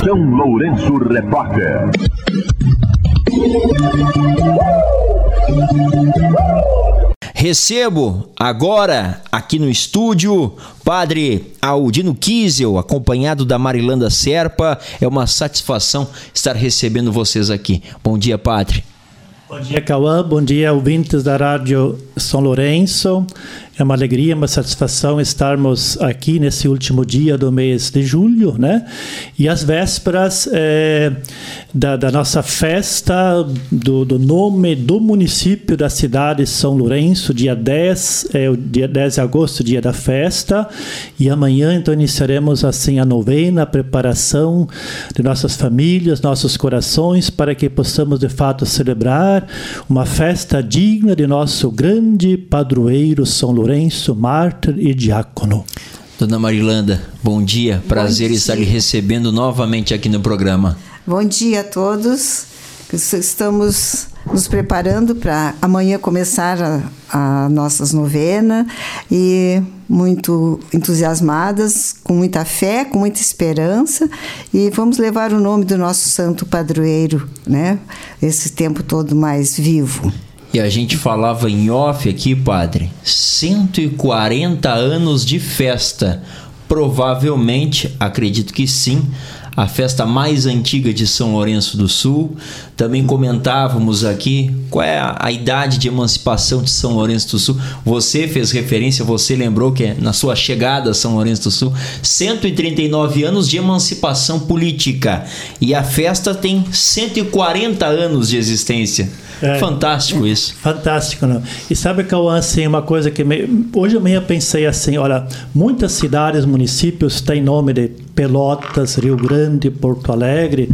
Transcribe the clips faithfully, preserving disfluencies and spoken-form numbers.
São Lourenço Repórter. Recebo agora aqui no estúdio Padre Aldino Kiesel, acompanhado da Marilanda Serpa. É uma satisfação estar recebendo vocês aqui. Bom dia, Padre. Bom dia, Cauã. Bom dia, ouvintes da Rádio São Lourenço. É uma alegria, uma satisfação estarmos aqui nesse último dia do mês de julho, né? E as vésperas é, da, da nossa festa, do, do nome do município da cidade de São Lourenço, dia dez, é o dia dez de agosto, dia da festa. E amanhã, então, iniciaremos assim a novena, a preparação de nossas famílias, nossos corações, para que possamos, de fato, celebrar uma festa digna de nosso grande padroeiro São Lourenço. Lourenço, mártir e diácono. Dona Marilanda, bom dia. Prazer bom dia. Estar lhe recebendo novamente aqui no programa. Bom dia a todos. Estamos nos preparando para amanhã começar a, a nossas novenas e muito entusiasmadas, com muita fé, com muita esperança, e vamos levar o nome do nosso santo padroeiro, né? Esse tempo todo mais vivo. E a gente falava em off aqui, Padre, cento e quarenta anos de festa. Provavelmente, acredito que sim, a festa mais antiga de São Lourenço do Sul. Também comentávamos aqui qual é a, a idade de emancipação de São Lourenço do Sul. Você fez referência, você lembrou que na sua chegada a São Lourenço do Sul, cento e trinta e nove anos de emancipação política. E a festa tem cento e quarenta anos de existência. É, fantástico isso. Fantástico, não? E sabe, Cauã, assim, uma coisa que me... hoje eu meio pensei assim, olha, muitas cidades, municípios têm nome de Pelotas, Rio Grande, Porto Alegre.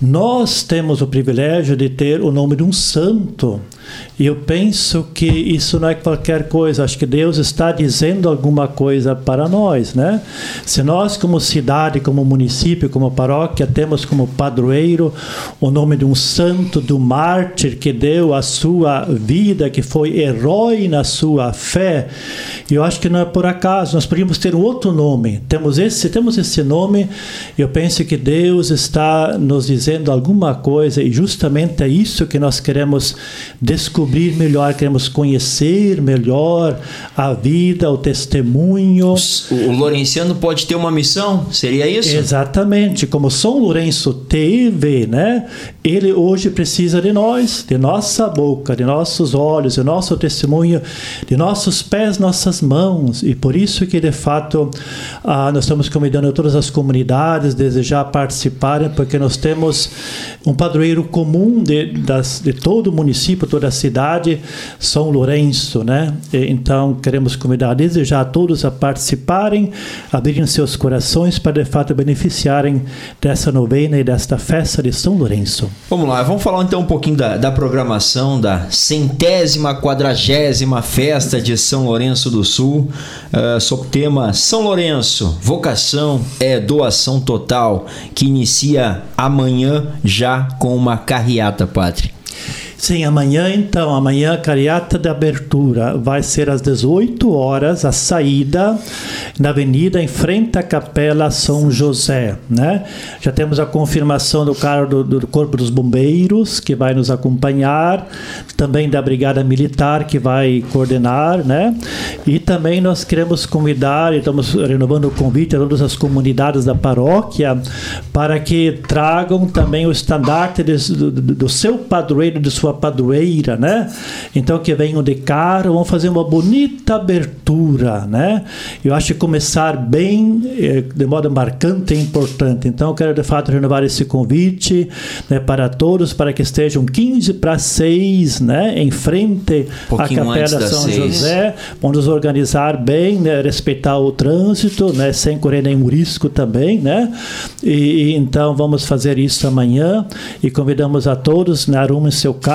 Nós temos o privilégio de ter o nome de um santo. E eu penso que isso não é qualquer coisa. Acho que Deus está dizendo alguma coisa para nós, né? Se nós, como cidade, como município, como paróquia, temos como padroeiro o nome de um santo, do mártir que deu a sua vida, que foi herói na sua fé, eu acho que não é por acaso. Nós podíamos ter um outro nome. Temos esse, temos esse nome. Eu penso que Deus está nos dizendo alguma coisa, e justamente é isso que nós queremos descobrir melhor, queremos conhecer melhor a vida, o testemunho. O, o Lourenciano pode ter uma missão? Seria isso? Exatamente. Como São Lourenço teve, né? Ele hoje precisa de nós, de nossa boca, de nossos olhos, de nosso testemunho, de nossos pés, nossas mãos. E por isso que, de fato, ah, nós estamos convidando todas as comunidades a desejar participarem, porque nós temos um padroeiro comum de, das, de todo o município, toda a cidade, São Lourenço, né? E, então, queremos convidar, desejar a todos a participarem, abrirem seus corações para, de fato, beneficiarem dessa novena e desta festa de São Lourenço. Vamos lá, vamos falar então um pouquinho da, da programação da centésima, quadragésima festa de São Lourenço do Sul, uh, sob o tema São Lourenço, vocação é doação total, que inicia amanhã já com uma carreata, Padre. Sim, amanhã então, amanhã a carreata de abertura vai ser às dezoito horas, a saída na avenida em frente à Capela São José, né? Já temos a confirmação do carro do, do Corpo dos Bombeiros, que vai nos acompanhar, também da Brigada Militar, que vai coordenar, né? E também nós queremos convidar, e estamos renovando o convite a todas as comunidades da paróquia, para que tragam também o estandarte de, do, do seu padroeiro, de sua padroeira, né? Então, que venham de carro, vão fazer uma bonita abertura, né? Eu acho que começar bem, de modo marcante e importante. Então, eu quero, de fato, renovar esse convite, né, para todos, para que estejam quinze para seis, né, em frente à Capela São seis. José. Vamos nos organizar bem, né, respeitar o trânsito, né, sem correr nenhum risco também, né? E, e então, vamos fazer isso amanhã, e convidamos a todos, né, arrumem seu carro,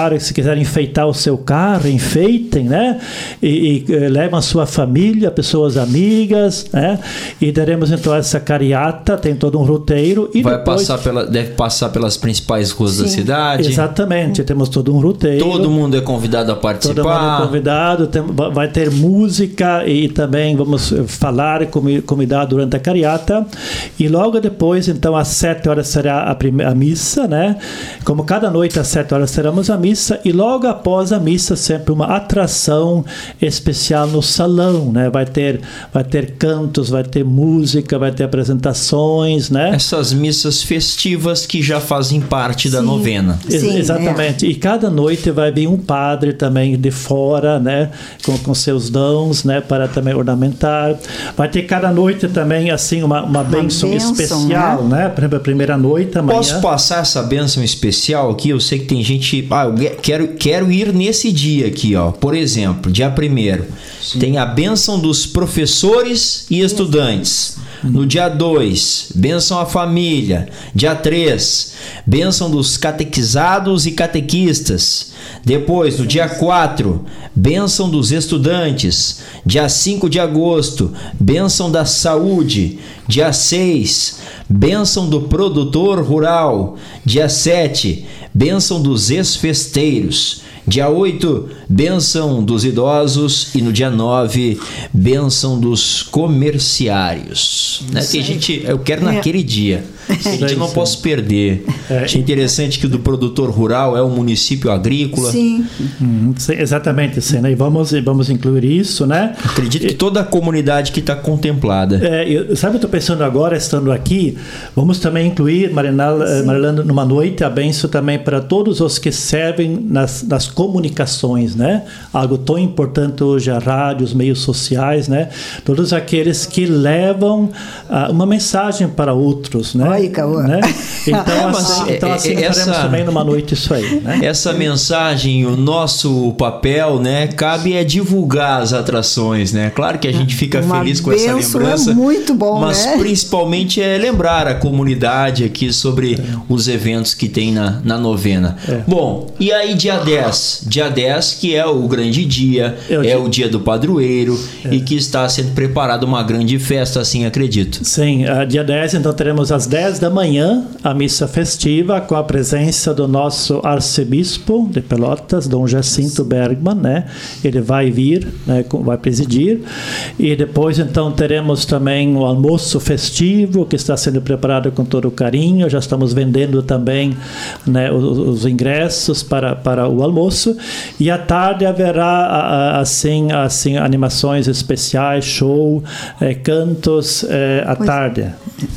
claro, se quiserem enfeitar o seu carro, enfeitem, né? E, e levam a sua família, pessoas amigas, né? E daremos então essa cariata, tem todo um roteiro. E Vai depois... passar pela, deve passar pelas principais ruas Sim. da cidade. Exatamente, temos todo um roteiro. Todo mundo é convidado a participar. Todo mundo é convidado, tem, vai ter música e também vamos falar, convidar durante a cariata. E logo depois, então, às sete horas será a, primeira, a missa, né? Como cada noite às sete horas teremos a missa, e logo após a missa sempre uma atração especial no salão, né? Vai ter, vai ter cantos, vai ter música, vai ter apresentações, né? Essas missas festivas que já fazem parte da Sim. novena. Sim, Exatamente. É. E cada noite vai vir um padre também de fora, né? Com, com seus dons, né? Para também ornamentar. Vai ter cada noite também, assim, uma, uma, uma bênção, bênção especial, né? né? Por exemplo, a primeira noite, amanhã. Posso passar essa bênção especial aqui? Eu sei que tem gente... Ah, eu quero, quero ir nesse dia aqui, ó. Por exemplo, dia primeiro. Tem a bênção dos professores e estudantes. No dia dois, bênção à família. Dia três, bênção dos catequizados e catequistas. Depois, no dia quatro, bênção dos estudantes. Dia cinco de agosto, bênção da saúde. Dia seis, bênção do produtor rural. Dia sete, bênção dos ex-festeiros. Dia oito, bênção dos idosos. E no dia nove, bênção dos comerciários. Né? Tem gente, eu quero naquele dia. Gente, eu não posso perder. É. Achei interessante que o do produtor rural é um município agrícola. Sim. Hum, exatamente, sim, né? E vamos, vamos incluir isso, né? Acredito que toda a comunidade que está contemplada. É, eu, sabe, eu estou pensando agora, estando aqui, vamos também incluir, Marilanda, numa noite, a bênção também para todos os que servem nas, nas comunicações, né? Algo tão importante hoje, a rádio, os meios sociais, né? Todos aqueles que levam uh, uma mensagem para outros, né? Oi, Cauã. Né? Então, Mas, assim, então, assim é, essa, faremos também numa noite isso aí, né? Essa mensagem, o nosso papel, né? Cabe é divulgar as atrações, né? Claro que a gente fica uma feliz com essa lembrança. É muito bom, mas né? principalmente é lembrar a comunidade aqui sobre é. os eventos que tem na, na novena. É. Bom, e aí dia dez? Dia dez, que é o grande dia, é o, é dia. o dia do padroeiro é. e que está sendo preparada uma grande festa, assim acredito. Sim, uh, dia dez, então teremos às dez da manhã a missa festiva com a presença do nosso arcebispo de Pelotas, Dom Jacinto Bergman, né? Ele vai vir, né? Vai presidir. E depois, então, teremos também o almoço festivo que está sendo preparado com todo o carinho. Já estamos vendendo também, né, os, os ingressos para, para o almoço. E à tarde haverá, assim, assim animações especiais, show, eh, cantos eh, à pois. tarde.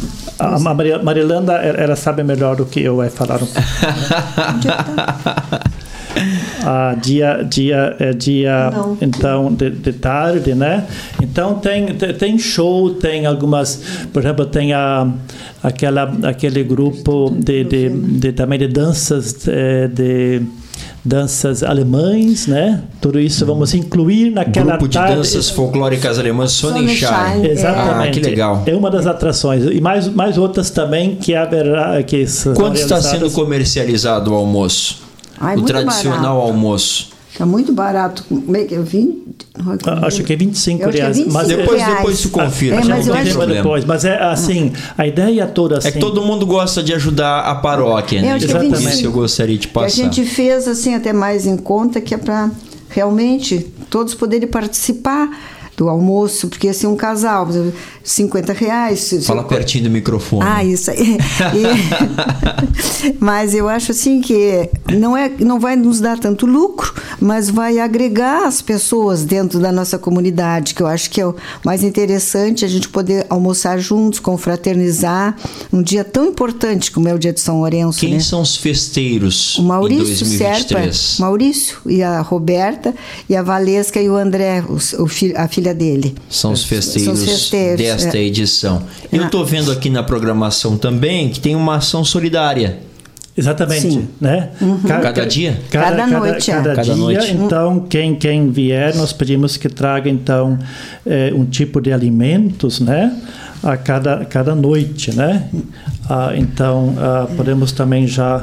A Marilanda, ela sabe melhor do que eu, vai falar um pouco. Ah, dia, dia, é dia então de, de tarde, né? Então tem, tem show, tem algumas, por exemplo, tem a, aquela, aquele grupo de, de, de, também de danças de, de danças alemães, né? Tudo isso vamos incluir naquela grupo de tarde. danças folclóricas alemãs Sonnenschein. Exatamente. Ah, que legal. É uma das atrações. E mais, mais outras também que haverá. Que Quanto está sendo comercializado o almoço? Ai, o tradicional barato. almoço. Está muito barato. Como é que eu vim? Acho que é vinte e cinco reais. É vinte e cinco mas depois, reais. depois tu confirma. É, mas não eu tem acho... problema. Depois, mas é assim, a ideia toda assim. É que todo mundo gosta de ajudar a paróquia, né? É, exatamente. Isso eu gostaria de passar. E a gente fez assim até mais em conta que é para realmente todos poderem participar do almoço, porque assim um casal, cinquenta reais. Fala se... pertinho do microfone. Ah, isso aí. E... Mas eu acho assim que não, é, não vai nos dar tanto lucro, mas vai agregar as pessoas dentro da nossa comunidade, que eu acho que é o mais interessante, a gente poder almoçar juntos, confraternizar, um dia tão importante como é o dia de São Lourenço. Quem né? são os festeiros o Maurício em dois mil e vinte e três? Serpa, Maurício e a Roberta e a Valesca e o André, o, o filho, a filha dele. São os festeiros, São os festeiros desta é. edição. Eu estou vendo aqui na programação também que tem uma ação solidária. Exatamente, Sim. né? Uhum. Cada, cada dia? Cada, cada noite. Cada, cada, cada dia, noite. então, quem, quem vier, nós pedimos que traga, então, eh, um tipo de alimentos, né? A cada, cada noite, né? Ah, então, ah, podemos também já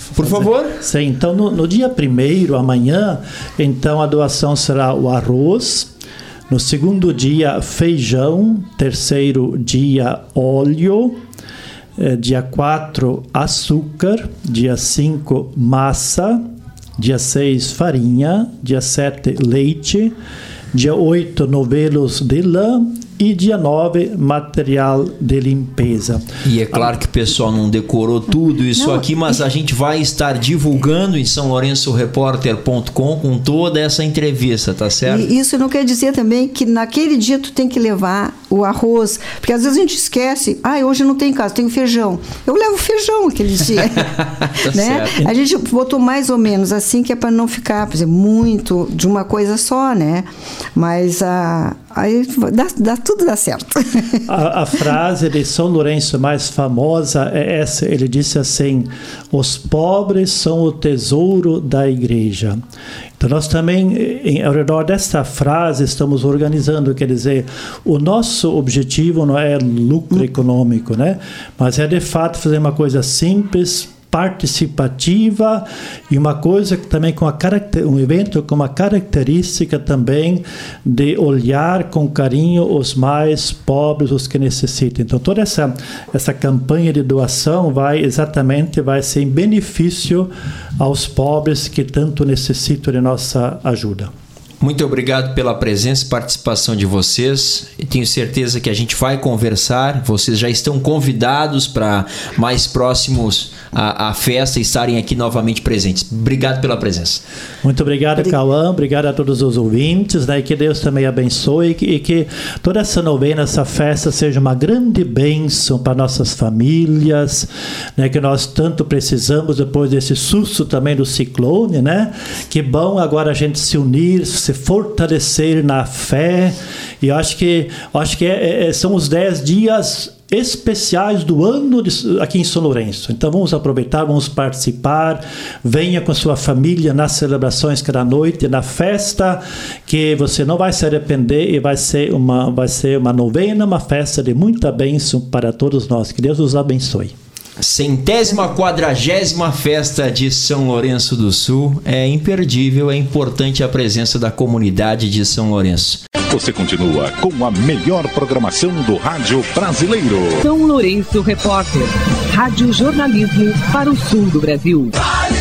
Por favor. Sim, então no, no dia primeiro, amanhã, então a doação será o arroz. No segundo dia, feijão. Terceiro dia, óleo. Eh, dia quatro, açúcar. Dia cinco, massa. Dia seis, farinha. Dia sete, leite. Dia oito, novelos de lã. E dia nove, material de limpeza. E é claro que o pessoal não decorou tudo isso não, aqui, mas a gente vai estar divulgando em são lourenço repórter ponto com com toda essa entrevista, tá certo? E isso não quer dizer também que naquele dia tu tem que levar o arroz, porque às vezes a gente esquece, ah, hoje não tem em casa, tem feijão. Eu levo feijão aquele dia. Tá né? certo. A gente botou mais ou menos assim, que é para não ficar, por exemplo, muito de uma coisa só, né? Mas a aí dá, dá, tudo dá certo. A, a frase de São Lourenço mais famosa é essa. Ele disse assim: os pobres são o tesouro da igreja. Então nós também, em, ao redor desta frase, estamos organizando, quer dizer, o nosso objetivo não é lucro econômico, né? Mas é de fato fazer uma coisa simples, participativa e uma coisa que também com a caracter, um evento com uma característica também de olhar com carinho os mais pobres, os que necessitam. Então toda essa essa campanha de doação vai exatamente vai ser em benefício aos pobres que tanto necessitam de nossa ajuda. Muito obrigado pela presença e participação de vocês. Eu tenho certeza que a gente vai conversar. Vocês já estão convidados para mais próximos à, à festa estarem aqui novamente presentes. Obrigado pela presença. Muito obrigado, Cauã. Obrigado a todos os ouvintes. Né? Que Deus também abençoe e que, e que toda essa novena, essa festa seja uma grande bênção para nossas famílias, né? Que nós tanto precisamos depois desse susto também do ciclone, né? Que bom agora a gente se unir, se fortalecer na fé. E eu acho que, acho que é, é, são os dez dias especiais do ano de, aqui em São Lourenço. Então vamos aproveitar, vamos participar. Venha com sua família nas celebrações cada noite, na festa, que você não vai se arrepender e vai ser uma, vai ser uma novena, uma festa de muita bênção para todos nós. Que Deus os abençoe. Centésima quadragésima festa de São Lourenço do Sul. É imperdível, é importante a presença da comunidade de São Lourenço. Você continua com a melhor programação do rádio brasileiro. São Lourenço Repórter. Rádio Jornalismo para o sul do Brasil.